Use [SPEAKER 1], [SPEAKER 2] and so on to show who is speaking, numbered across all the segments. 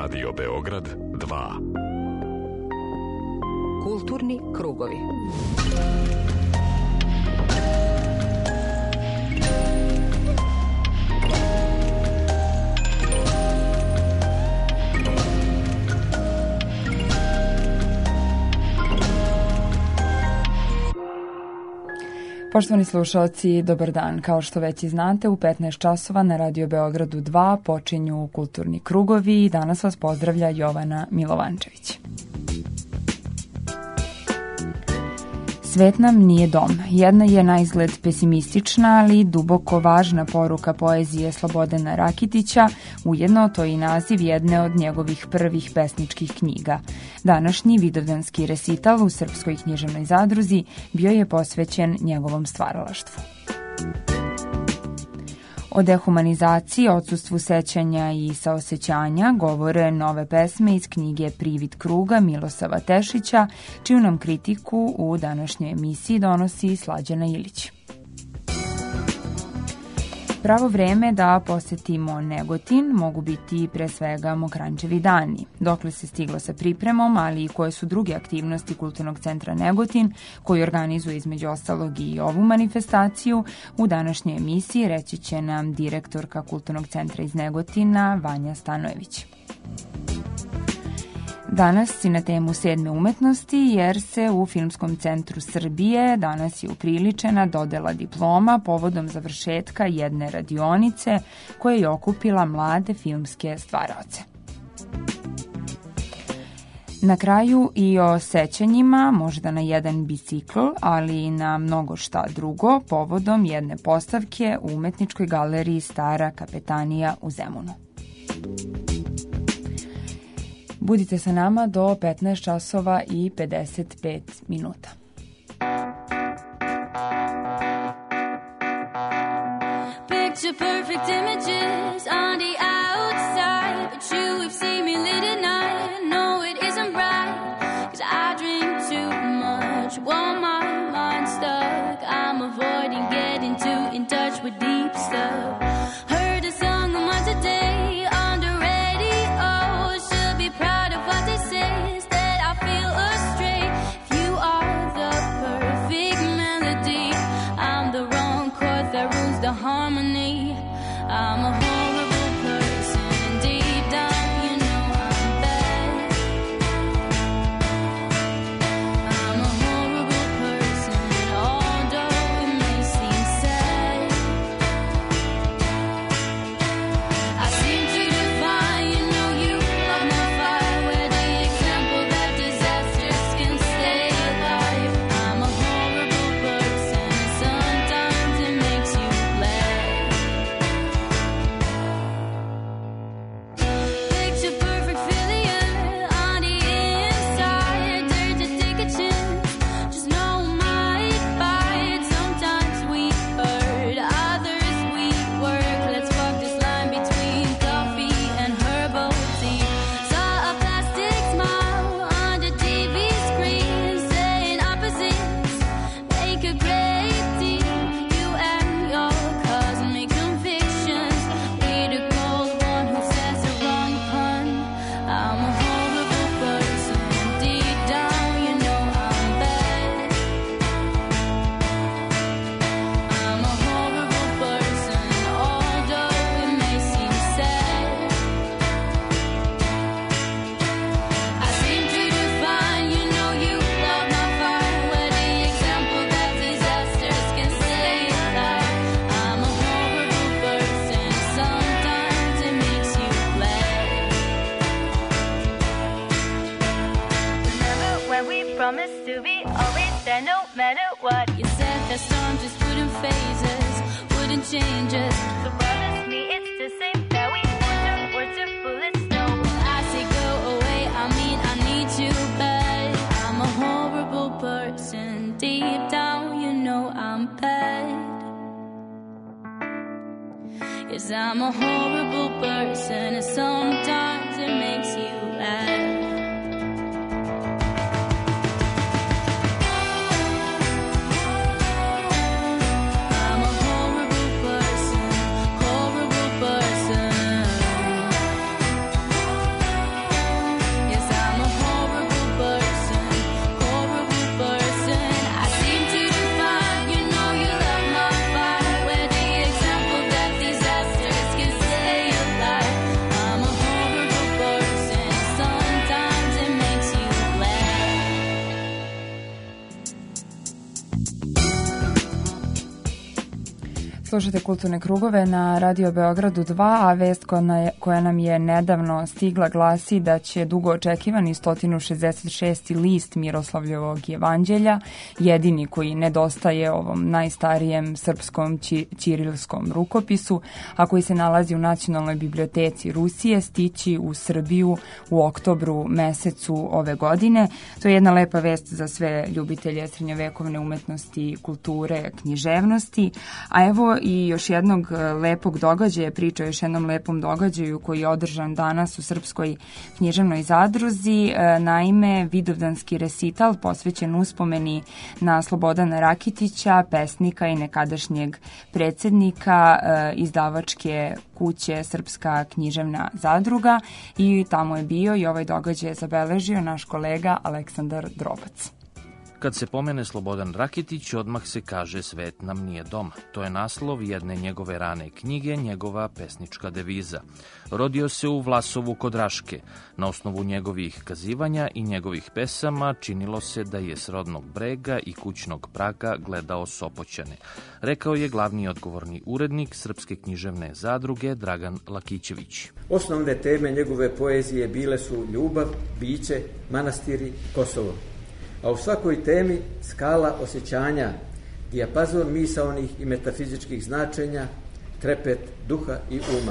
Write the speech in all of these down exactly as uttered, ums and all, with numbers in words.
[SPEAKER 1] Radio Beograd dva.
[SPEAKER 2] Kulturni krugovi.
[SPEAKER 3] Poštovani slušalci, dobar dan. Kao što već i znate, u petnaest časova na Radio Beogradu dva počinju kulturni krugovi i danas vas pozdravlja Jovana Milovančević. Svet nam nije dom. Jedna je na izgled pesimistična, ali duboko važna poruka poezije Slobodana Rakitića, ujedno to je i naziv jedne od njegovih prvih pesničkih knjiga. Današnji vidovdanski resital u Srpskoj književnoj zadruzi bio je posvećen njegovom stvaralaštvu. O dehumanizaciji, odsustvu sećanja i saosećanja govore nove pesme iz knjige Privid kruga Milosava Tešića, čiju nam kritiku u današnjoj emisiji donosi Slađana Ilić. Pravo vreme da posetimo Negotin mogu biti pre svega Mokranjčevi dani. Dokle se stiglo sa pripremom, ali i koje su druge aktivnosti Kulturnog centra Negotin, koji organizuje između ostalog i ovu manifestaciju, u današnjoj emisiji reći će nam direktorka Kulturnog centra iz Negotina, Vanja Stanojević. Danas si na temu sedme umetnosti, jer se u Filmskom centru Srbije danas je upriličena dodela diploma povodom završetka jedne radionice koja je okupila mlade filmske stvaraoce. Na kraju i o sećanjima, možda na jedan bicikl, ali i na mnogo šta drugo, povodom jedne postavke u umetničkoj galeriji Stara kapetanija u Zemunu. Budite sa nama do petnaest časova i pedeset pet minuta.
[SPEAKER 4] Picture perfect images on the outside, but you have seen me late at night. No, it isn't right, 'cause I drink too much. Want my mind stuck. I'm avoiding getting too in touch with deep stuff. Heard a song of mine today. The harmony. I'm a horrible person. Deep down, you know I'm bad. I'm a horrible person, although it may seem sad. I seem to define, you know, you love my fire. We're the example that disasters can stay alive. I'm a horrible person. Sometimes it makes you changes. So promise me it's the same that we wonder words are bullets. No, when I say go away, I mean I need you bad. I'm a horrible person. Deep down, you know I'm bad. Yes, I'm a horrible person, and sometimes it makes you laugh.
[SPEAKER 3] Slušate Kulturne krugove na Radio Beogradu dva, a vest koja nam je nedavno stigla glasi da će dugo očekivani sto šezdeset šesti list Miroslavljevog jevanđelja, jedini koji nedostaje ovom najstarijem srpskom ćirilskom rukopisu, a koji se nalazi u Nacionalnoj biblioteci Rusije, stići u Srbiju u oktobru mesecu ove godine. To je jedna lepa vest za sve ljubitelje srednjovekovne umetnosti, kulture, književnosti, a evo i još jednog lepog događaja, priča o još jednom lepom događaju koji je održan danas u Srpskoj književnoj zadruzi. Naime, vidovdanski resital posvećen uspomeni na Slobodana Rakitića, pesnika i nekadašnjeg predsjednika izdavačke kuće Srpska književna zadruga, i tamo je bio i ovaj događaj je zabeležio naš kolega Aleksandar Drobac.
[SPEAKER 5] Kad se pomene Slobodan Rakitić, odmah se kaže svet nam nije dom. To je naslov jedne njegove rane knjige, njegova pesnička deviza. Rodio se u Vlasovu kod Raške. Na osnovu njegovih kazivanja i njegovih pesama činilo se da je s rodnog brega i kućnog praga gledao Sopoćane. Rekao je glavni odgovorni urednik Srpske književne zadruge Dragan Lakićević.
[SPEAKER 6] Osnovne teme njegove poezije bile su ljubav, biće, manastiri, Kosovo. A u svakoj temi skala osjećanja, dijapazon misaonih i metafizičkih značenja, trepet duha i uma.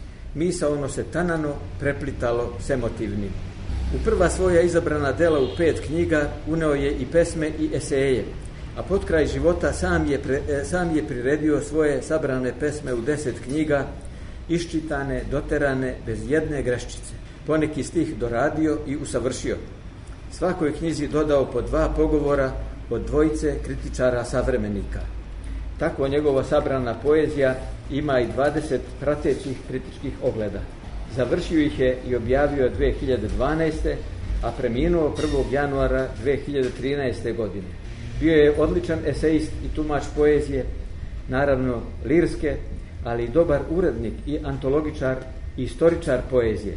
[SPEAKER 6] Misaono se tanano preplitalo s emotivnim. U prva svoja izabrana dela u pet knjiga uneo je i pesme i eseje, a pod kraj života sam je, pre, sam je priredio svoje sabrane pesme u deset knjiga, iščitane, doterane, bez jedne greščice. Poneki stih doradio i usavršio. Svakoj knjizi dodao po dva pogovora od dvojice kritičara savremenika. Tako njegova sabrana poezija ima i dvadeset pratećih kritičkih ogleda. Završio ih je i objavio dve hiljade dvanaeste. a preminuo prvog januara dve hiljade trinaeste. godine. Bio je odličan esejist i tumač poezije, naravno lirske, ali i dobar urednik i antologičar i istoričar poezije.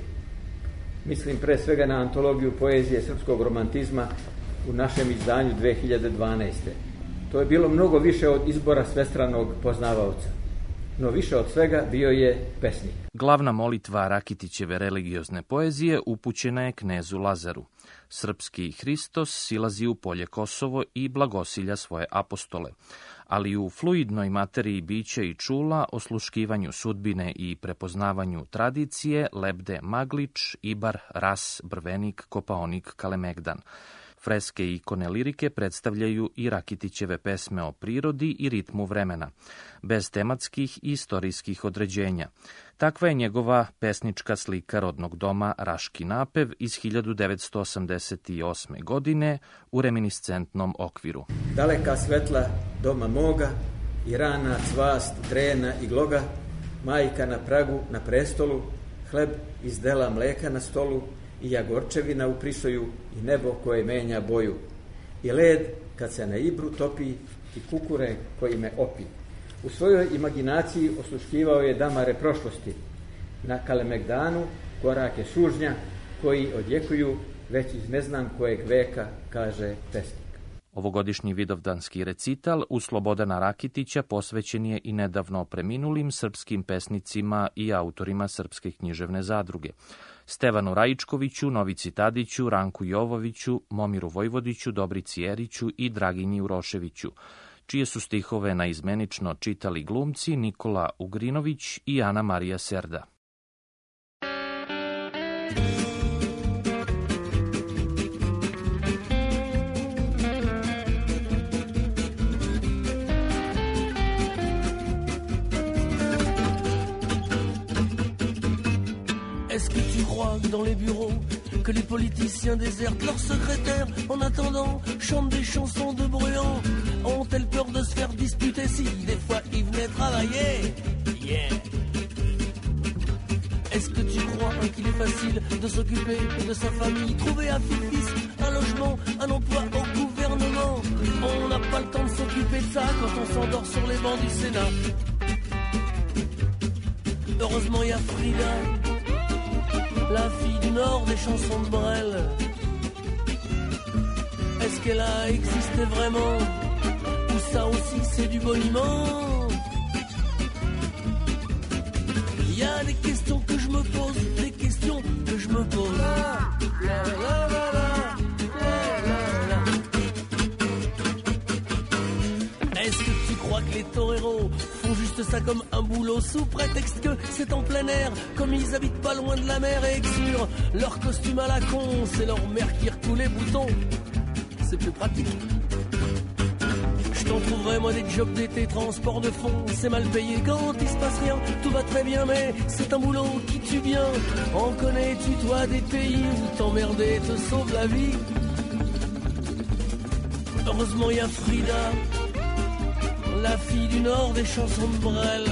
[SPEAKER 6] Mislim pre svega na antologiju poezije srpskog romantizma u našem izdanju dve hiljade dvanaeste. To je bilo mnogo više od izbora svestranog poznavaoca. No više od svega bio je pesnik.
[SPEAKER 5] Glavna molitva Rakitićeve religiozne poezije upućena je knezu Lazaru. Srpski Hristos silazi u polje Kosovo i blagosilja svoje apostole. Ali u fluidnoj materiji bića i čula, osluškivanju sudbine i prepoznavanju tradicije lebde Maglič, Ibar, Ras, Brvenik, Kopaonik, Kalemegdan. Freske i ikone lirike predstavljaju i Rakitićeve pesme o prirodi i ritmu vremena, bez tematskih i istorijskih određenja. Takva je njegova pesnička slika rodnog doma Raški napev iz hiljadu devetsto osamdeset osme. godine u reminiscentnom okviru.
[SPEAKER 6] Daleka svetla doma moga i rana cvast, drena i gloga, majka na pragu na prestolu, hleb iz dela mleka na stolu, i jagorčevina u prisoju i nebo koje menja boju. I led kad se na Ibru topi i kukure koji me opi. U svojoj imaginaciji osluškivao je damare prošlosti. Na Kalemegdanu korake sužnja koji odjekuju već iz ne znam kojeg veka, kaže pesnik.
[SPEAKER 5] Ovogodišnji vidovdanski recital u Slobodana Rakitića posvećen je i nedavno preminulim srpskim pesnicima i autorima Srpske književne zadruge. Stevanu Rajičkoviću, Novici Tadiću, Ranku Jovoviću, Momiru Vojvodiću, Dobrici Eriću i Dragini Uroševiću, čije su stihove naizmenično čitali glumci Nikola Ugrinović i Ana Marija Serda.
[SPEAKER 7] Est-ce que tu crois que dans les bureaux, que les politiciens désertent leurs secrétaires en attendant, chantent des chansons de bruyants? Ont-elles peur de se faire disputer si des fois ils venaient travailler? Yeah. Est-ce que tu crois qu'il est facile de s'occuper de sa famille, trouver un fils, un logement, un emploi au gouvernement? On n'a pas le temps de s'occuper de ça quand on s'endort sur les bancs du Sénat. Heureusement, il y a Frida, la fille du Nord des chansons de Brel. Est-ce qu'elle a existé vraiment? ou ça aussi c'est du boniment. Il y a des questions que je me pose, des questions que je me pose. La, la, la, la, la. Est-ce que tu crois que les toreros font juste ça comme un boulot sous prétexte que c'est en plein air, comme ils habitent pas loin de la mer et que sur leur costume à la con, c'est leur mère qui recoule les boutons. C'est plus pratique. Je t'en trouverai moi des jobs d'été, transport de fond, c'est mal payé quand il se passe rien, tout va très bien mais c'est un boulot qui tue bien. En connais-tu toi des pays où t'emmerder te sauve la vie? Heureusement il y a Frida, la fille du Nord des chansons de Brel.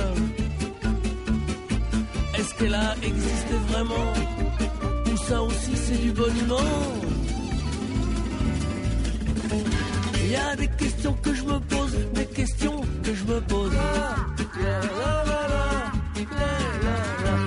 [SPEAKER 7] Est-ce qu'elle a existé vraiment? Ou ça aussi c'est du boniment? Il y a des questions que je me pose, des questions que je me pose. La, la, la, la, la, la, la.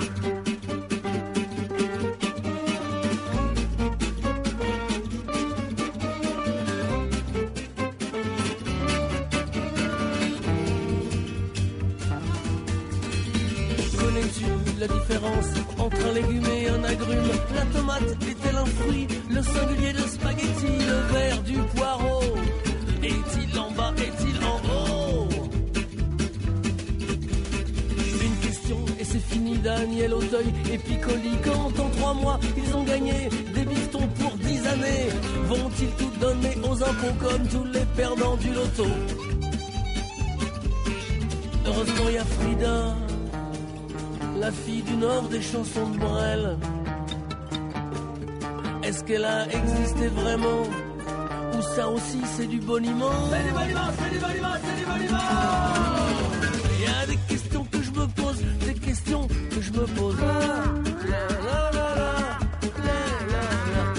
[SPEAKER 7] La différence entre un légume et un agrume? La tomate est-elle un fruit? Le singulier de spaghetti, le vert du poireau, est-il en bas, est-il en haut? Une question et c'est fini. Daniel Auteuil et Piccoli, quand en trois mois ils ont gagné des bifetons pour dix années, vont-ils tout donner aux impôts comme tous les perdants du loto? Heureusement il y a Frida, la fille du Nord des chansons de Brel. Est-ce qu'elle a existé vraiment? Ou ça aussi c'est du boniment? C'est du boniment, c'est du boniment, c'est du boniment. Il y a des questions que je me pose, des questions que je me pose. La, la, la, la, la, la, la.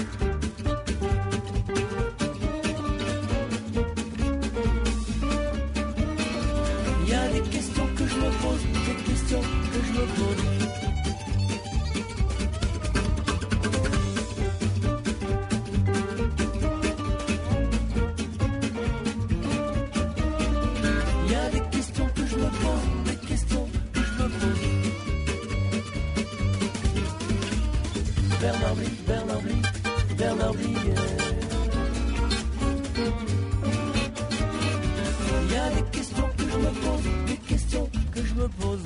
[SPEAKER 7] Il y a des questions que je me pose, des questions que je me pose. Il y a des questions que je me pose, des questions que je me pose. Bernard Blier, Bernard Blier, Bernard Blier. Il y a des questions que je me pose, des questions que je me pose.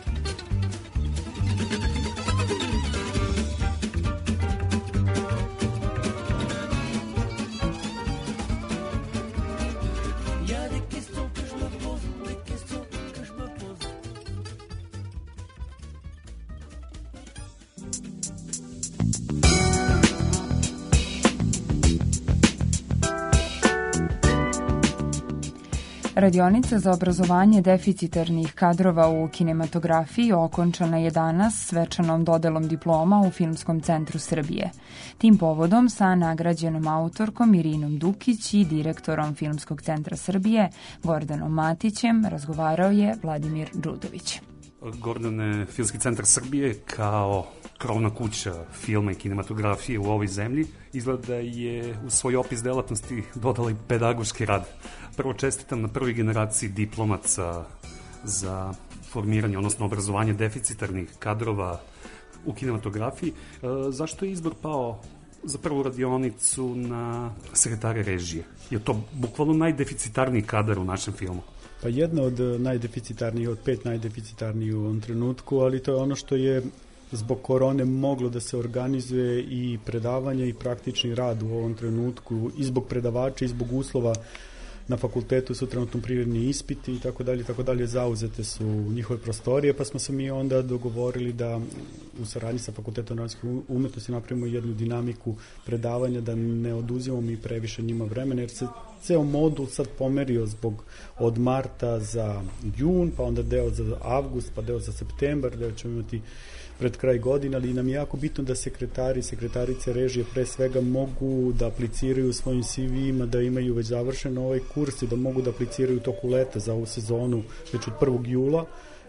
[SPEAKER 3] Radionica za obrazovanje deficitarnih kadrova u kinematografiji okončana je danas svečanom dodelom diploma u Filmskom centru Srbije. Tim povodom sa nagrađenom autorkom Irinom Dukić i direktorom Filmskog centra Srbije Gordanom Matićem razgovarao je Vladimir Đudović.
[SPEAKER 8] Gordane, Filmski centar Srbije kao krovna kuća filma i kinematografije u ovoj zemlji izgleda je u svoj opis delatnosti dodala i pedagoški rad. Prvo čestitam na prvoj generaciji diplomaca za formiranje, odnosno obrazovanje deficitarnih kadrova u kinematografiji. E, zašto je izbor pao za prvu radionicu na sekretare režije? Je to bukvalno najdeficitarniji kadar u našem filmu?
[SPEAKER 9] Pa jedna od najdeficitarnijih, od pet najdeficitarnijih u ovom trenutku, ali to je ono što je zbog korone moglo da se organizuje i predavanje i praktični rad u ovom trenutku, i zbog predavača i zbog uslova na fakultetu su trenutno privredni ispiti i tako dalje, tako dalje, zauzete su njihove prostorije, pa smo se mi onda dogovorili da u saradnji sa Fakultetom narodske umetnosti napravimo jednu dinamiku predavanja, da ne oduzimamo mi previše njima vremena, jer se ceo modul sad pomerio zbog od marta za jun, pa onda deo za avgust, pa deo za septembar, deo ćemo imati pred kraj godine, ali nam je jako bitno da sekretari, sekretarice režije pre svega mogu da apliciraju svojim C V-ima, da imaju već završen ovaj kurs i da mogu da apliciraju toku leta za ovu sezonu već od prvog jula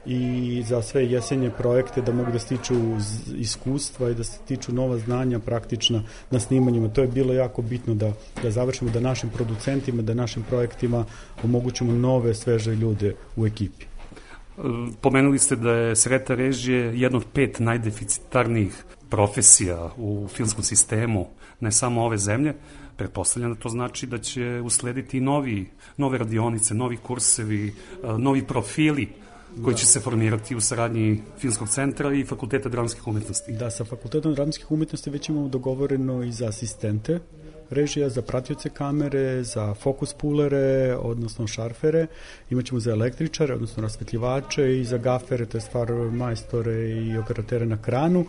[SPEAKER 9] i za sve jesenje projekte da mogu da stiču iskustva i da stiču nova znanja praktična na snimanjima. To je bilo jako bitno da, da završimo, da našim producentima, da našim projektima omogućimo nove, sveže ljude u ekipi.
[SPEAKER 8] Pomenuli ste da je sreta režije jedna od pet najdeficitarnijih profesija u filmskom sistemu, ne samo ove zemlje. Pretpostavljam da to znači da će uslediti novi, nove radionice, novi kursevi, novi profili koji će se formirati u saradnji Filmskog centra i Fakulteta dramskih umetnosti.
[SPEAKER 9] Da, sa Fakultetom dramskih umetnosti već imamo dogovoreno i za asistente režija, za pratioce kamere, za fokus pulere, odnosno šarfere, imaćemo za električare, odnosno rasvetljivače, i za gafere, to je stvar majstore i operatere na kranu,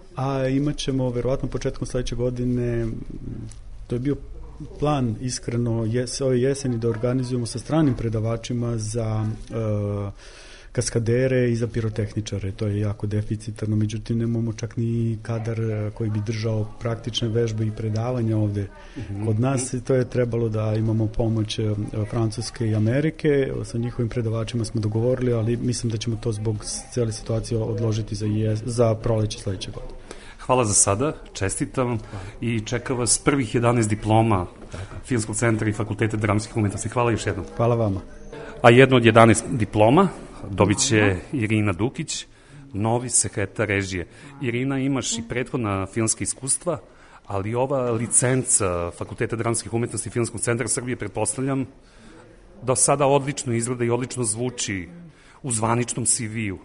[SPEAKER 9] a imaćemo verovatno početkom sledeće godine, to je bio plan iskreno jes, ove jeseni da organizujemo sa stranim predavačima za uh, kaskadere i za pirotehničare. To je jako deficitarno, međutim nemamo čak ni kadar koji bi držao praktične vežbe i predavanja ovde. Kod nas to je trebalo da imamo pomoć Francuske i Amerike, sa njihovim predavačima smo dogovorili, ali mislim da ćemo to zbog cijele situacije odložiti za, jes, za proleće sledeće godine.
[SPEAKER 8] Hvala za sada, čestitam i čeka vas prvih jedanaest diploma Filmskog centra i Fakulteta dramskih umetnosti. Hvala još jednom.
[SPEAKER 9] Hvala vama.
[SPEAKER 8] A jedno od jedanaest diploma dobit će Irina Dukić, novi sekretar režije. Irina, imaš i prethodna filmska iskustva, ali ova licenca Fakulteta dramskih umetnosti i Filmskog centra Srbije, pretpostavljam, da sada odlično izgleda i odlično zvuči u zvaničnom C V-u.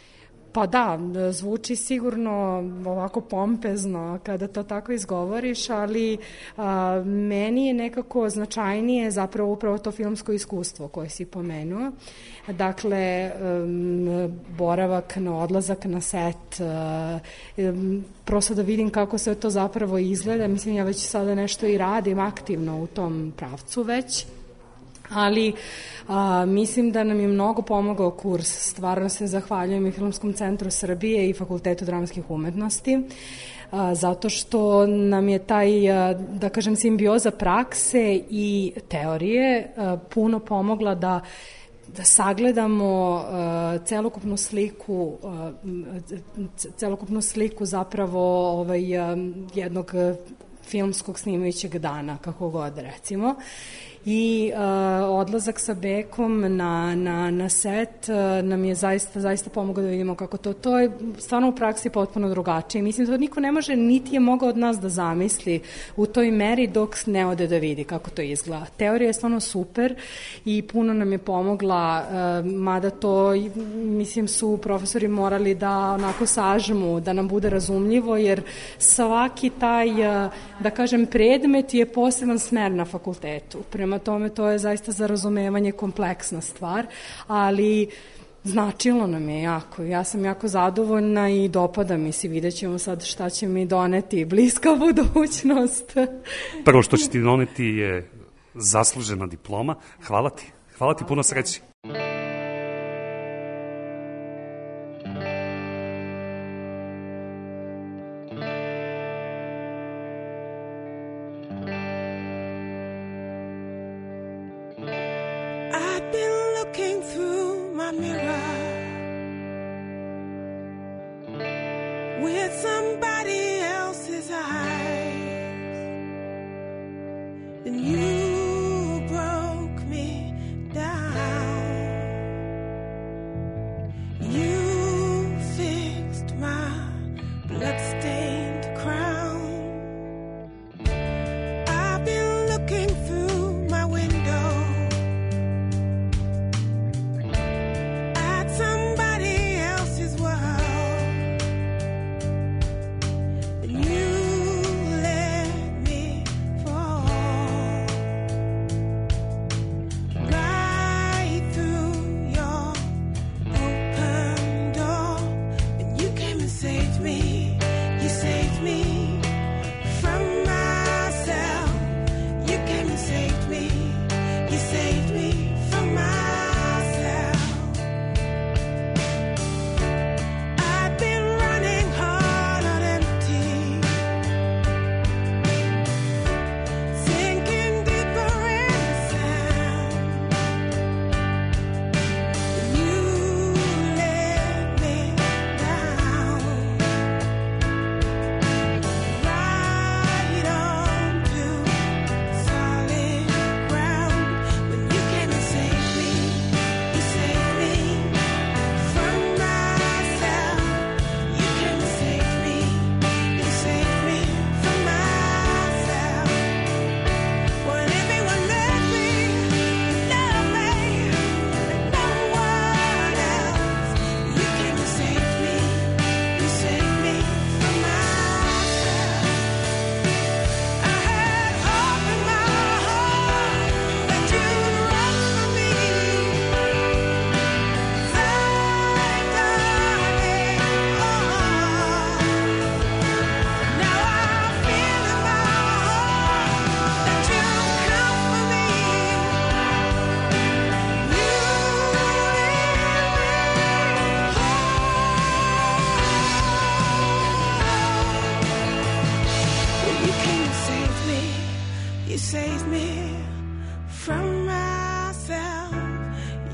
[SPEAKER 10] Pa da, zvuči sigurno ovako pompezno kada to tako izgovoriš, ali a, meni je nekako značajnije zapravo upravo to filmsko iskustvo koje si pomenuo. Dakle, um, boravak na odlazak na set, um, prosto da vidim kako se to zapravo izgleda. Mislim, ja već sada nešto i radim aktivno u tom pravcu već. Ali a, mislim da nam je mnogo pomogao kurs. Stvarno se zahvaljujem i Filmskom centru Srbije i Fakultetu dramskih umetnosti, a, zato što nam je taj, a, da kažem, simbioza prakse i teorije a, puno pomogla da da sagledamo uh, celokupnu sliku uh, celokupnu sliku zapravo ovaj, um, jednog filmskog snimajućeg dana, kako god recimo. I uh, odlazak sa Bekom na, na, na set uh, nam je zaista, zaista pomogao da vidimo kako to, to je stvarno u praksi potpuno drugačije. Mislim da niko ne može, niti je mogao od nas da zamisli u toj meri dok ne ode da vidi kako to izgleda. Teorija je stvarno super i puno nam je pomogla, uh, mada to, mislim, su profesori morali da onako sažmu, da nam bude razumljivo, jer svaki taj, uh, da kažem, predmet je poseban smer na fakultetu. Prema tome, to je zaista za razumevanje kompleksna stvar, ali značilo nam je jako. Ja sam jako zadovoljna i dopada mi se. Vidjet ćemo sad šta će mi doneti bliska budućnost.
[SPEAKER 8] Prvo što će ti doneti je zaslužena diploma. Hvala ti. Hvala ti, puno sreći.
[SPEAKER 11] At some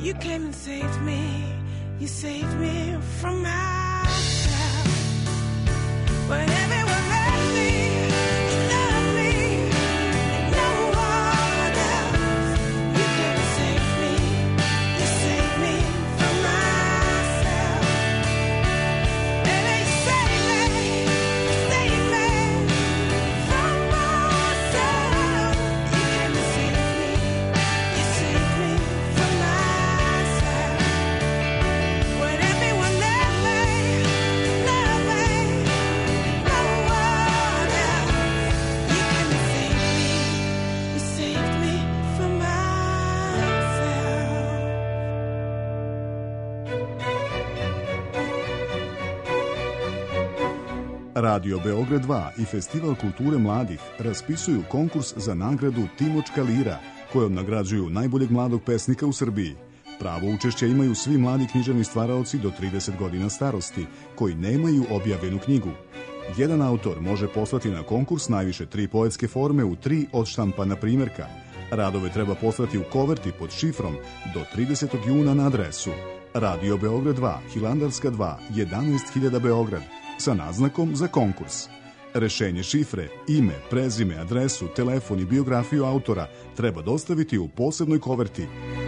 [SPEAKER 11] You came and saved me. You saved me from myself. When everyone left me, you loved me, no one else. You came and saved me. You saved me from myself. Baby, you saved me. You saved me from myself. You came and saved me. You saved me from myself. When everyone left me, loved me, no one else. You came and saved me. You saved me from myself.
[SPEAKER 12] Radio Beograd dva i Festival kulture mladih raspisuju konkurs za nagradu Timočka lira, kojom nagrađuju najboljeg mladog pesnika u Srbiji. Pravo učešće imaju svi mladi književni stvaraoci do trideset godina starosti, koji nemaju objavljenu knjigu. Jedan autor može poslati na konkurs najviše tri poetske forme u tri odštampana primjerka. Radove treba poslati u koverti pod šifrom do tridesetog juna na adresu Radio Beograd dva, Hilandarska dva, jedanaest hiljada Beograd, sa naznakom za konkurs. Rešenje šifre, ime, prezime, adresu, telefon i biografiju autora treba dostaviti u posebnoj koverti.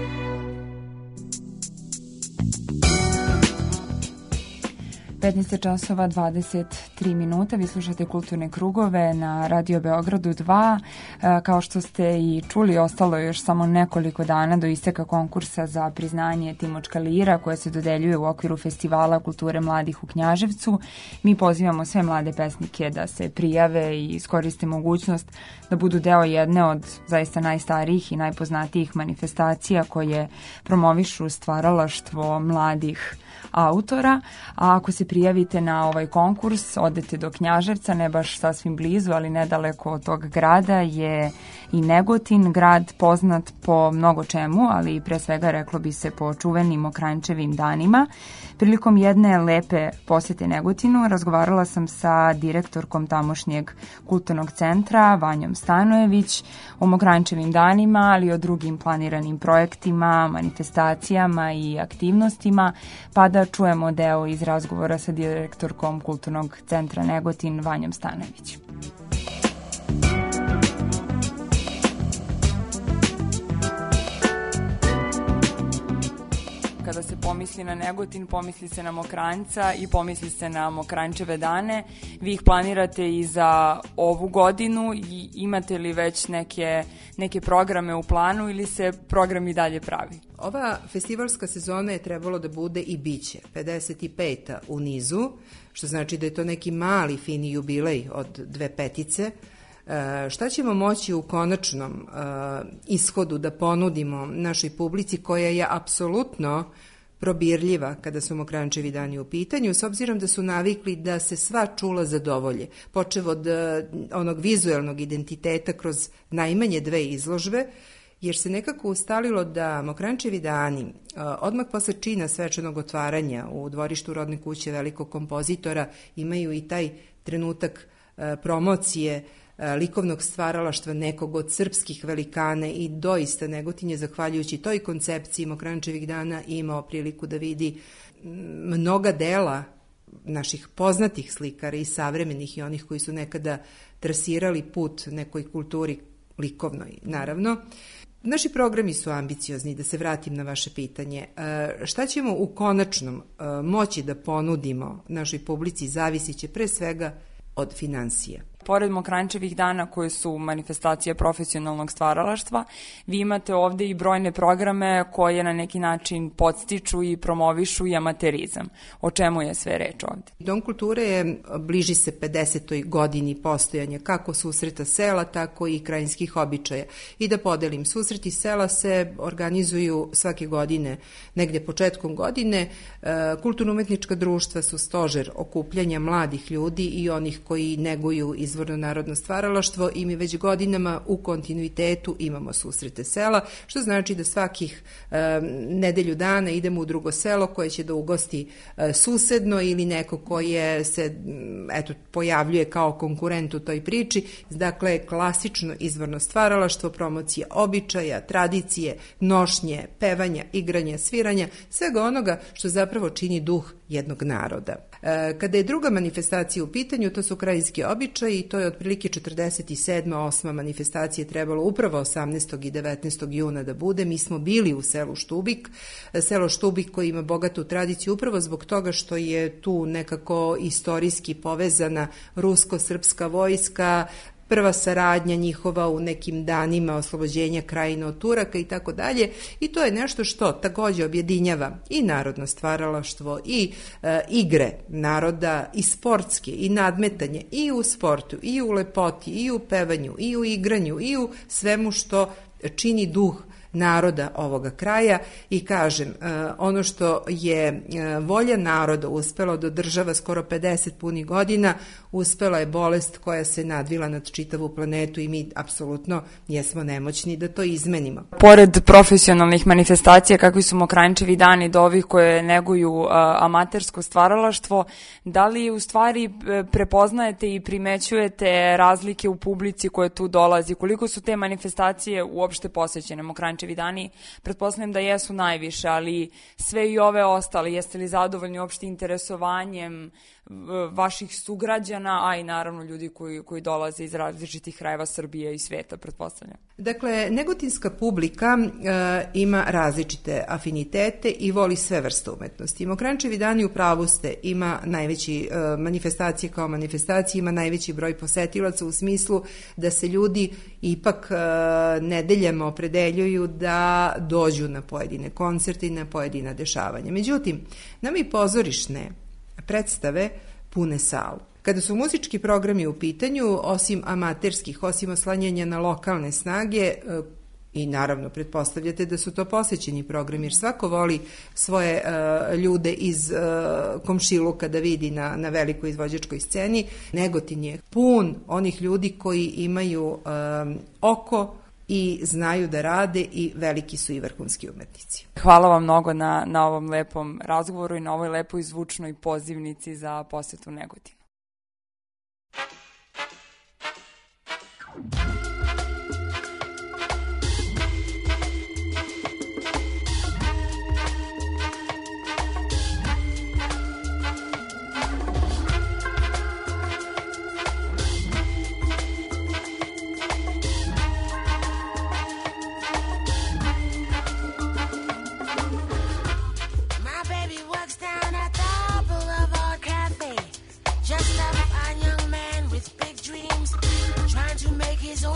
[SPEAKER 3] petnaest časova dvadeset tri minuta, vi slušate Kulturne krugove na Radio Beogradu dva. Kao što ste i čuli, ostalo je još samo nekoliko dana do isteka konkursa za priznanje Timočka lira koje se dodeljuje u okviru Festivala kulture mladih u Knjaževcu. Mi pozivamo sve mlade pesnike da se prijave i iskoriste mogućnost da budu deo jedne od zaista najstarijih i najpoznatijih manifestacija koje promovišu stvaralaštvo mladih autora, a ako se prijavite na ovaj konkurs, odete do Knjaževca, ne baš sasvim blizu, ali nedaleko od tog grada je i Negotin, grad poznat po mnogo čemu, ali pre svega reklo bi se po čuvenim Mokranjčevim danima. Prilikom jedne lepe posete Negotinu razgovarala sam sa direktorkom tamošnjeg kulturnog centra, Vanjom Stanojević, o Mokranjčevim danima, ali i o drugim planiranim projektima, manifestacijama i aktivnostima, pa da čujemo deo iz razgovora sa direktorkom kulturnog centra Negotin, Vanjom Stanojević. Kada se pomisli na Negotin, pomisli se na Mokranjca i pomisli se na Mokranjčeve dane. Vi ih planirate i za ovu godinu i imate li već neke, neke programe u planu ili se program i dalje pravi?
[SPEAKER 13] Ova festivalska sezona je trebalo da bude i biće pedeset peta u nizu, što znači da je to neki mali fini jubilej od dve petice. E, šta ćemo moći u konačnom e, ishodu da ponudimo našoj publici koja je apsolutno probirljiva kada su Mokranjčevi dani u pitanju, s obzirom da su navikli da se sva čula zadovolje, počev od e, onog vizuelnog identiteta kroz najmanje dve izložbe, jer se nekako ustalilo da Mokranjčevi dani, odmah posle čina svečanog otvaranja u dvorištu rodne kuće velikog kompozitora, imaju i taj trenutak promocije likovnog stvaralaštva nekog od srpskih velikana i doista Negotin je, zahvaljujući toj koncepciji Mokranjčevih dana, imao priliku da vidi mnoga dela naših poznatih slikara i savremenih i onih koji su nekada trasirali put nekoj kulturi likovnoj, naravno. Naši programi su ambiciozni, da se vratim na vaše pitanje. Šta ćemo u konačnom moći da ponudimo našoj publici zavisit će pre svega od finansija.
[SPEAKER 3] Pored Mokranjčevih dana koje su manifestacija profesionalnog stvaralaštva, vi imate ovde i brojne programe koje na neki način podstiču i promovišu i amaterizam. O čemu je sve reč ovde?
[SPEAKER 13] Dom kulture je bliži se pedesetoj godini postojanja kako susreta sela, tako i krajinskih običaja. I da podelim, susreti sela se organizuju svake godine, negde početkom godine. Kulturno-umetnička društva su stožer okupljanja mladih ljudi i onih koji neguju i izvorno narodno stvaralaštvo i mi već godinama u kontinuitetu imamo susrete sela, što znači da svakih e, nedelju dana idemo u drugo selo koje će da ugosti e, susedno ili neko koje se eto, pojavljuje kao konkurent u toj priči. Dakle, klasično izvorno stvaralaštvo, promocija običaja, tradicije, nošnje, pevanja, igranja, sviranja, svega onoga što zapravo čini duh jednog naroda. E, kada je druga manifestacija u pitanju, to su krajinski običaji i to je otprilike četrdeset sedma osma manifestacija trebalo upravo osamnaestog i devetnaestog juna da bude. Mi smo bili u selu Štubik, selo Štubik koji ima bogatu tradiciju upravo zbog toga što je tu nekako istorijski povezana rusko-srpska vojska, prva saradnja njihova u nekim danima oslobođenja krajine od Turaka i tako dalje, i to je nešto što takođe objedinjava i narodno stvaralaštvo i e, igre naroda i sportske i nadmetanje i u sportu i u lepoti i u pevanju i u igranju i u svemu što čini duh naroda ovoga kraja. I kažem, ono što je volja naroda uspela da održava skoro pedeset punih godina, uspela je bolest koja se nadvila nad čitavu planetu i mi apsolutno jesmo nemoćni da to izmenimo.
[SPEAKER 3] Pored profesionalnih manifestacija kakvi su Mokranjčevi dani do ovih koje neguju amatersko stvaralaštvo, da li u stvari prepoznajete i primećujete razlike u publici koje tu dolazi? Koliko su te manifestacije uopšte posećene? Mokranjčevi dani, pretpostavljam da jesu najviše, ali sve i ove ostale, jeste li zadovoljni uopšte interesovanjem vaših sugrađana, a i naravno ljudi koji, koji dolaze iz različitih krajeva Srbije i sveta, pretpostavljam?
[SPEAKER 13] Dakle, negotinska publika e, ima različite afinitete i voli sve vrste umetnosti. Mokranjčevi dani u pravu ste, ima najveći e, manifestacije kao manifestacije, ima najveći broj posetilaca u smislu da se ljudi ipak e, nedeljama opredeljuju da dođu na pojedine koncerte i na pojedina dešavanja. Međutim, nam i pozorišne predstave pune salu. Kada su muzički programi u pitanju, osim amaterskih, osim oslanjanja na lokalne snage, i naravno pretpostavljate da su to posećeni programi, jer svako voli svoje uh, ljude iz uh, komšiluka da vidi na, na velikoj izvođačkoj sceni, Negotin je pun onih ljudi koji imaju um, oko i znaju da rade i veliki su i vrhunski umetnici.
[SPEAKER 3] Hvala vam mnogo na, na ovom lepom razgovoru i na ovoj lepoj zvučnoj pozivnici za posetu Negotinu.
[SPEAKER 11] His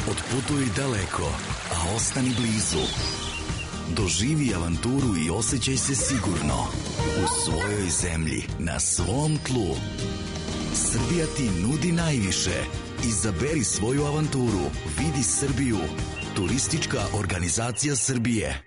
[SPEAKER 14] Otputuj daleko, a ostani blizu. Doživi avanturu i osjećaj se sigurno u svojoj zemlji, na svom tlu. Srbija ti nudi najviše. Izaberi svoju avanturu. Vidi Srbiju. Turistička organizacija Srbije.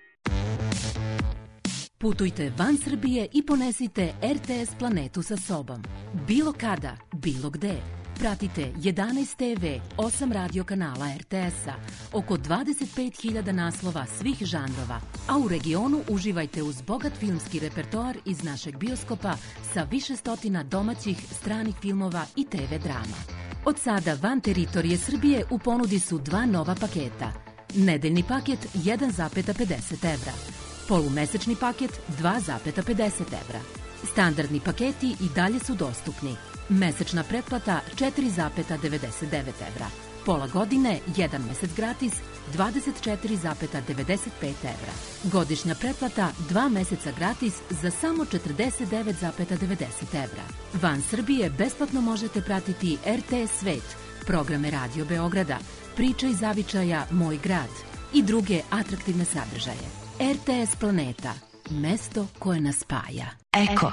[SPEAKER 15] Putujte van Srbije i ponesite R T S Planetu sa sobom. Bilo kada, bilo gde. Pratite jedanaest te ve, osam radio kanala R T S-a, oko dvadeset pet hiljada naslova svih žanrova, a u regionu uživajte uz bogat filmski repertoar iz našeg bioskopa sa više stotina domaćih, stranih filmova i te ve drama. Od sada van teritorije Srbije u ponudi su dva nova paketa. Nedeljni paket jedan zarez pedeset evra, polumesečni paket dva zarez pedeset evra. Standardni paketi i dalje su dostupni. Mesečna pretplata četiri zarez devedeset devet evra. Pola godine, jedan mesec gratis, dvadeset četiri zarez devedeset pet evra. Godišnja pretplata, dva meseca gratis za samo četrdeset devet zarez devedeset evra. Van Srbije besplatno možete pratiti R T S Svet, programe Radio Beograda, Priča iz zavičaja Moj grad i druge atraktivne sadržaje. R T S Planeta, mesto koje nas spaja. Eko.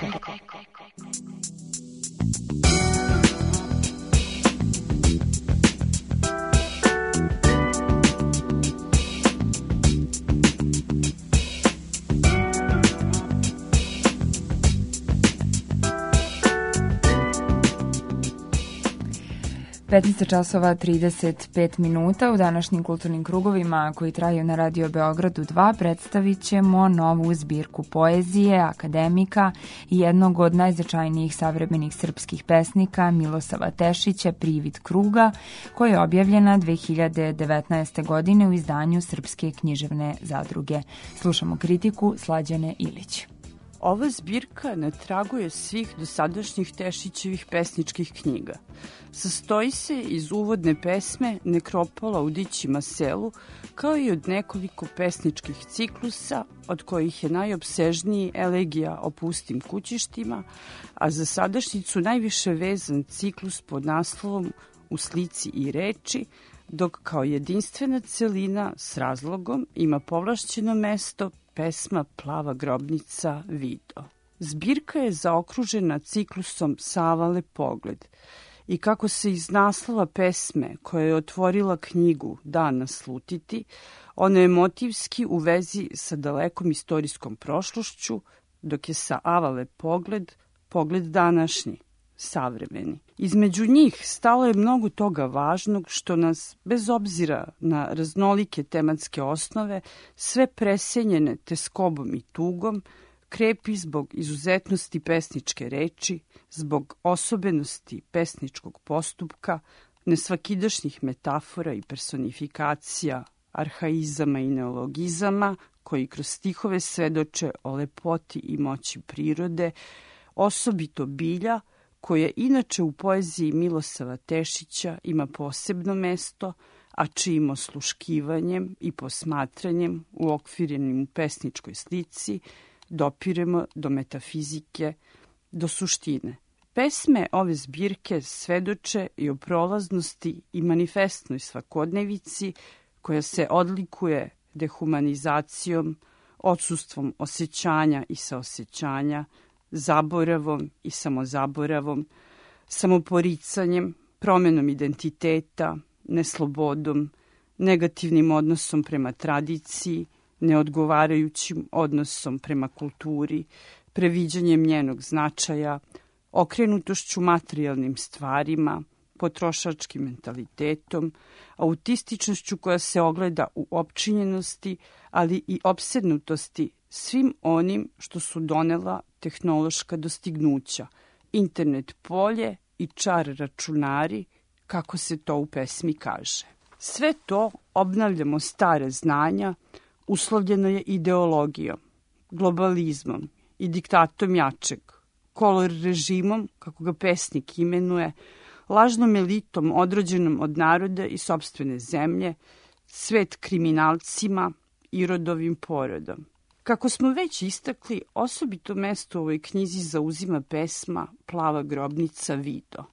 [SPEAKER 3] petnaest časova trideset pet minuta u današnjim kulturnim krugovima koji traju na Radio Beogradu dva predstavit ćemo novu zbirku poezije akademika i jednog od najznačajnijih savremenih srpskih pesnika Milosava Tešića Privid kruga, koja je objavljena dve hiljade devetnaeste. godine u izdanju Srpske književne zadruge. Slušamo kritiku Slađane Ilić.
[SPEAKER 16] Ova zbirka na tragu je svih dosadašnjih Tešićevih pesničkih knjiga. Sastoji se iz uvodne pesme Nekropola u Dićima selu, kao i od nekoliko pesničkih ciklusa, od kojih je najopsežniji Elegija o pustim kućištima, a za sadašnjicu najviše vezan ciklus pod naslovom U slici i reči, dok kao jedinstvena celina s razlogom ima povlašćeno mesto pesma Plava grobnica Vido. Zbirka je zaokružena ciklusom Savale pogled i kako se iz naslova pesme koja je otvorila knjigu Dan naslutiti, ona je motivski u vezi sa dalekom istorijskom prošlošću, dok je sa Avale pogled, pogled današnji, savremeni. Između njih stalo je mnogo toga važnog što nas, bez obzira na raznolike tematske osnove, sve presenjene teskobom i tugom, krepi zbog izuzetnosti pesničke reči, zbog osobenosti pesničkog postupka, nesvakidašnjih metafora i personifikacija, arhaizama i neologizama, koji kroz stihove svedoče o lepoti i moći prirode, osobito bilja, koje inače u poeziji Milosava Tešića ima posebno mesto, a čijim osluškivanjem i posmatranjem u okvirenim u pesničkoj slici dopiremo do metafizike, do suštine. Pesme ove zbirke svedoče i o prolaznosti i manifestnoj svakodnevici koja se odlikuje dehumanizacijom, odsustvom osjećanja i saosjećanja, zaboravom i samozaboravom, samoporicanjem, promenom identiteta, neslobodom, negativnim odnosom prema tradiciji, neodgovarajućim odnosom prema kulturi, previđanjem njenog značaja, okrenutošću materijalnim stvarima, potrošačkim mentalitetom, autističnošću koja se ogleda u opčinjenosti, ali i opsednutosti svim onim što su donela tehnološka dostignuća, internet polje i čar računari, kako se to u pesmi kaže. Sve to obnavljamo stare znanja, uslovljeno je ideologijom, globalizmom i diktatom jačeg, kolor režimom, kako ga pesnik imenuje, lažnom elitom odrođenom od naroda i sopstvene zemlje, svet kriminalcima i rodovim porodom. Kako smo već istakli, osobito mesto u ovoj knjizi zauzima pesma Plava grobnica Vido.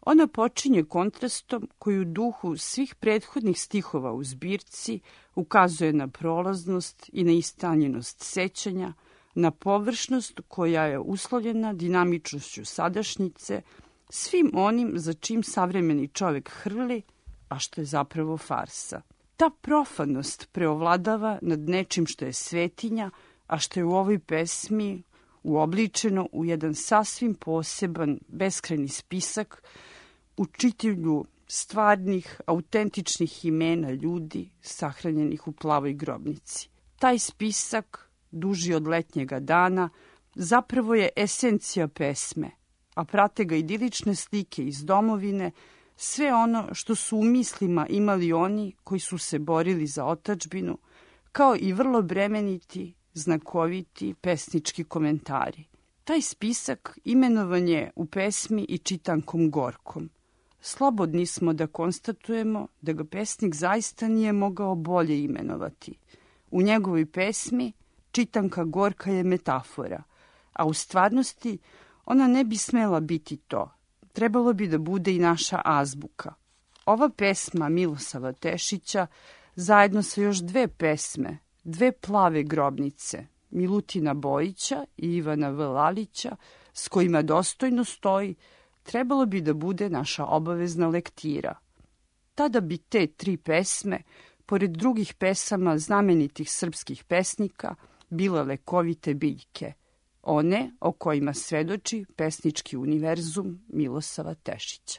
[SPEAKER 16] Ona počinje kontrastom koji u duhu svih prethodnih stihova u zbirci ukazuje na prolaznost i na istanjenost sećanja, na površnost koja je uslovljena dinamičnošću sadašnjice, svim onim za čim savremeni čovek hrli, a što je zapravo farsa. Ta profanost preovladava nad nečim što je svetinja, a što je u ovoj pesmi uobličeno u jedan sasvim poseban, beskrajni spisak u čitivlju stvarnih, autentičnih imena ljudi sahranjenih u plavoj grobnici. Taj spisak, duži od letnjega dana, zapravo je esencija pesme, a prate ga idilične slike iz domovine, sve ono što su u mislima imali oni koji su se borili za otadžbinu, kao i vrlo bremeniti, znakoviti pesnički komentari. Taj spisak imenovan je u pesmi i čitankom Gorkom. Slobodni smo da konstatujemo da ga pesnik zaista nije mogao bolje imenovati. U njegovoj pesmi čitanka Gorka je metafora, a u stvarnosti ona ne bi smela biti to. Trebalo bi da bude i naša azbuka. Ova pesma Milosava Tešića, zajedno sa još dve pesme, dve plave grobnice, Milutina Bojića i Ivana V. Lalića, s kojima dostojno stoji, trebalo bi da bude naša obavezna lektira. Tada bi te tri pesme, pored drugih pesama znamenitih srpskih pesnika, bile lekovite biljke, one o kojima svedoči pesnički univerzum Milosava Tešića.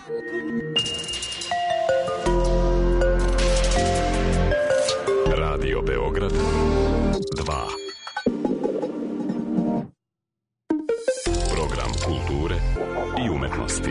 [SPEAKER 1] Radio Beograd dva. Program kulture i umetnosti.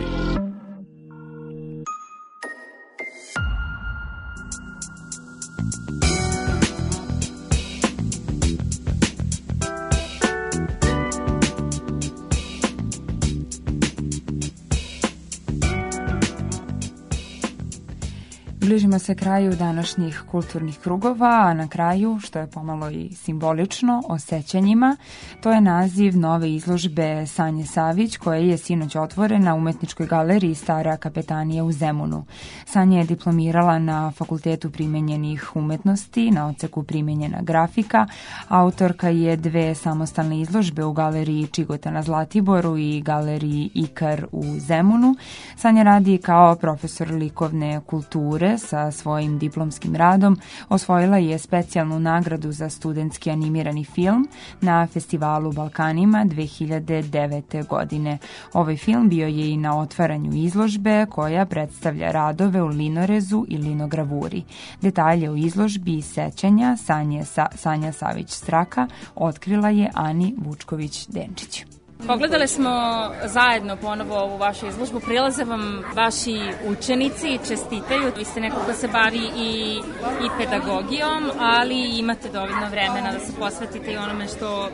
[SPEAKER 3] Bližimo se kraju današnjih kulturnih krugova, a na kraju, što je pomalo i simbolično, o sećanjima. To je naziv nove izložbe Sanje Savić, koja je sinoć otvorena u Umetničkoj galeriji Stara kapetanija u Zemunu. Sanja je diplomirala na Fakultetu primenjenih umetnosti, na odseku primenjena grafika. Autorka je dve samostalne izložbe u galeriji Čigota na Zlatiboru i galeriji Ikar u Zemunu. Sanja radi kao profesor likovne kulture. Sa svojim diplomskim radom osvojila je specijalnu nagradu za studentski animirani film na festivalu Balkanima dve hiljade devete. godine. Ovaj film bio je i na otvaranju izložbe koja predstavlja radove u linorezu i linogravuri. Detalje o izložbi i sećanja Sanje Sa, Sanja Savić Straka otkrila je Ani Vučković-Denčić.
[SPEAKER 17] Pogledali smo zajedno ponovo ovu vašu izložbu, prilaze vam vaši učenici i čestitaju. Vi ste neko ko se bavi i, i pedagogijom, ali imate dovoljno vremena da se posvetite i onome što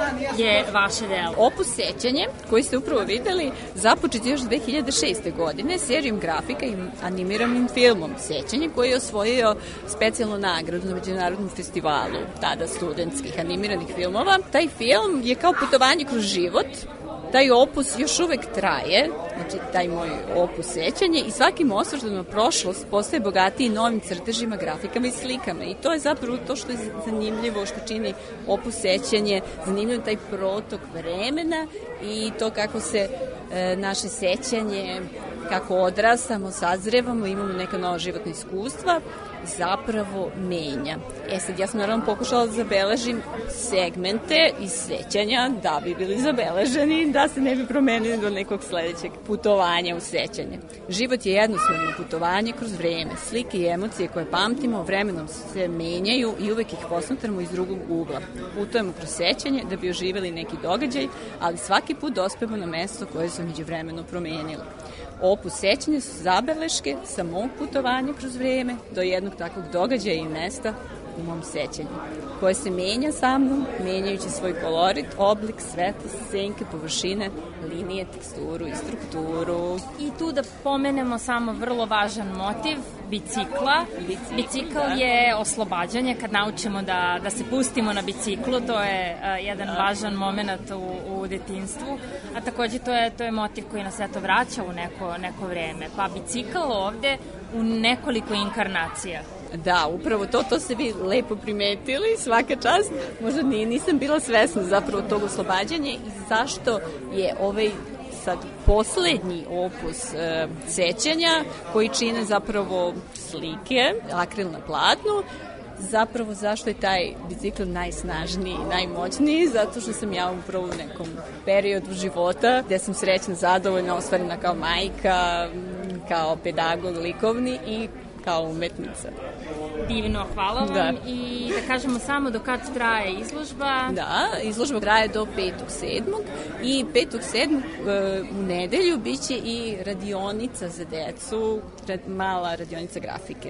[SPEAKER 17] je vaše delo.
[SPEAKER 18] Opus Sećanje, koji ste upravo videli, započet još dve hiljade šeste. godine serijom grafika i animiranim filmom Sećanje, koji je osvojio specijalnu nagradu na Međunarodnom festivalu tada studentskih animiranih filmova. Taj film je kao putovanje kroz život. Taj opus još uvek traje, znači taj moj opus Sećanje, i svakim osvrtom na prošlost postaje bogatiji novim crtežima, grafikama i slikama. I to je zapravo to što je zanimljivo, što čini opus Sećanje, zanimljivo taj protok vremena i to kako se e, naše sećanje, kako odrastamo, sazrevamo, imamo neka nova životna iskustva, zapravo menja. E sad, ja sam naravno pokušala da zabeležim segmente iz sećanja da bi bili zabeleženi, da se ne bi promenili do nekog sledećeg putovanja u sećanje. Život je jednostavno putovanje kroz vreme. Slike i emocije koje pamtimo vremenom se menjaju i uvek ih posmatramo iz drugog ugla. Putujemo kroz sećanje da bi oživjeli neki događaj, ali svaki put dospemo na mesto koje su među vremenu promenilo. Opus Sećanje su zabeleške sa mog putovanja kroz vreme do jednog takvog događaja i mesta u mom sećanju, koje se menja sa mnom, menjajući svoj kolorit, oblik, svetlost, senke, površine, linije, teksturu i strukturu.
[SPEAKER 17] I tu da pomenemo samo vrlo važan motiv, bicikla.
[SPEAKER 18] Bicikl,
[SPEAKER 17] Bicikl
[SPEAKER 18] da.
[SPEAKER 17] je oslobađanje, kad naučimo da, da se pustimo na biciklu, to je uh, jedan da. važan moment u, u detinjstvu, a takođe to je, to je motiv koji nas eto vraća u neko, neko vreme. Pa bicikl ovde u nekoliko inkarnacija.
[SPEAKER 18] Da, upravo to, to ste vi lepo primetili, svaka čast. Možda ni, nisam bila svesna zapravo tog oslobađanja i zašto je ovaj sad poslednji opus e, sećanja, koji čine zapravo slike, akril na platnu. Zapravo zašto je taj bicikl najsnažniji, najmoćniji, zato što sam ja upravo u nekom periodu života gde sam srećna, zadovoljna, ostvarena kao majka, kao pedagog likovni i kao umetnica.
[SPEAKER 17] Divno, hvala vam. Da. I da kažemo samo do kad traje izložba.
[SPEAKER 18] Da, izložba traje do petog sedmog i petog sedmog e, u nedelju biće i radionica za decu, rad, mala radionica grafike.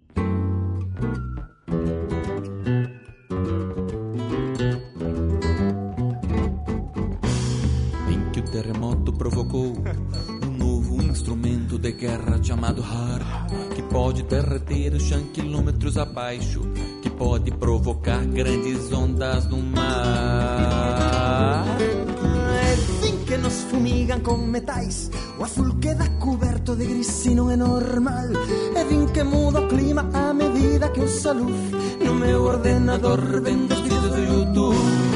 [SPEAKER 19] Finché o terremoto provocou um novo instrumento de guerra chamado har, que pode derreter o chão quilômetros abaixo, que pode provocar grandes ondas no mar.
[SPEAKER 20] É fin que nos fumigan con metais, o azul queda coberto de gris e non é normal. É fin que muda o clima a medida que usa luz no meu ordenador vendo os vídeos do YouTube.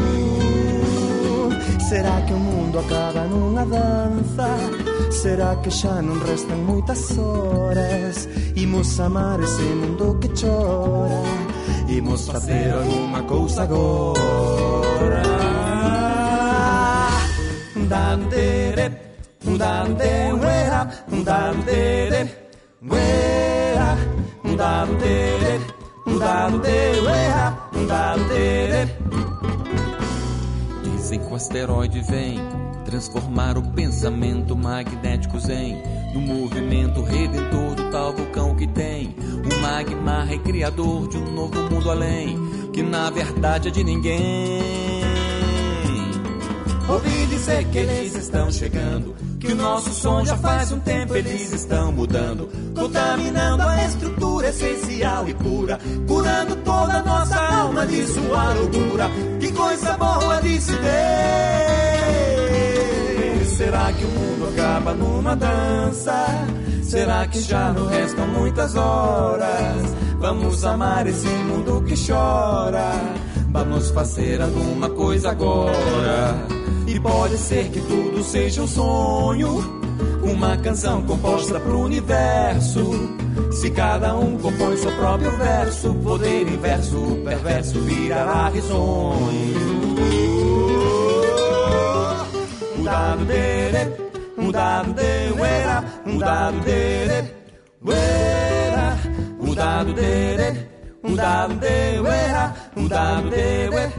[SPEAKER 20] Será que o mundo acaba nunha danza? Será que xa non restan moitas horas? Imos amar ese mundo que chora, imos facer alguma cousa agora. Dante rep, dante wera, uera, mudado dele, uera, mudado dele, mudado dele, uera, mudado dele.
[SPEAKER 19] Dizem que o asteroide vem transformar o pensamento magnético zen no movimento redentor do tal vulcão que tem um magma recriador de um novo mundo além, que na verdade é de ninguém.
[SPEAKER 20] Ouvi dizer que eles estão chegando, que o nosso som já faz um tempo eles estão mudando, contaminando a estrutura essencial e pura, curando toda a nossa alma de sua loucura. Que coisa boa de se ver. Será que o mundo acaba numa dança? Será que já não restam muitas horas? Vamos amar esse mundo que chora, vamos fazer alguma coisa agora. E pode ser que tudo seja um sonho, uma canção composta pro universo. Se cada um compõe seu próprio verso, poder inverso, perverso virará risonho. Mudado dele, mudado de uera, mudado dele, uera, mudado dele, mudado de uera, mudado de uera.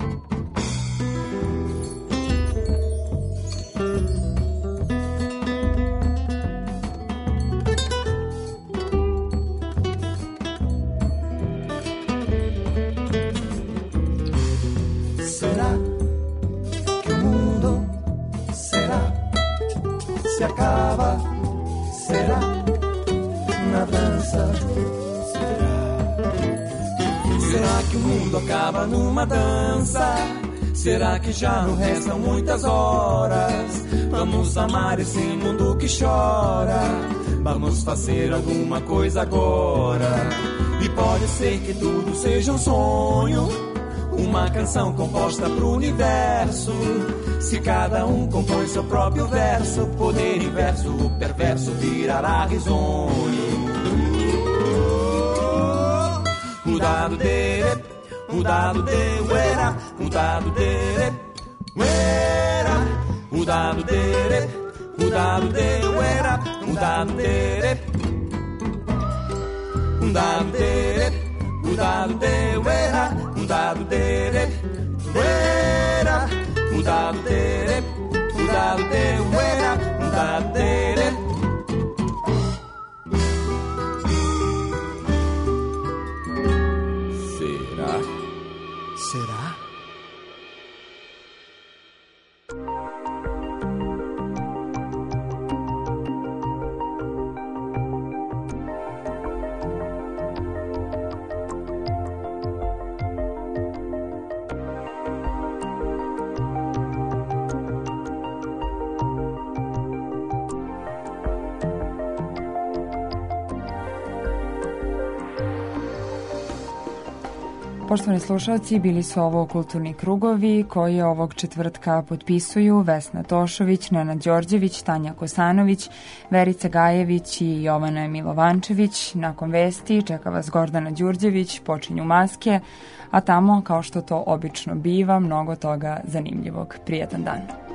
[SPEAKER 20] Se acaba, será na dança? Será? Será que o mundo acaba numa dança? Será que já não restam muitas horas? Vamos amar esse mundo que chora, vamos fazer alguma coisa agora. E pode ser que tudo seja um sonho, uma canção composta pro universo. Se cada um compõe seu próprio verso, poder inverso, o perverso virará risonho. Mudado dele, mudado de uera, mudado dele, uera, mudado dele, mudado de uera, mudado dele, mudado dele, mudado de uera, mudado dele, uera. Mudado dele, mudado de uera, mudado dele. Será? Será?
[SPEAKER 3] Poštovani slušalci, bili su ovo Kulturni krugovi koji ovog četvrtka potpisuju Vesna Tošović, Nenad Đorđević, Tanja Kosanović, Verica Gajević i Jovana Milovančević. Nakon vesti čeka vas Gordana Đurđević, počinju maske, a tamo, kao što to obično biva, mnogo toga zanimljivog. Prijetan dan.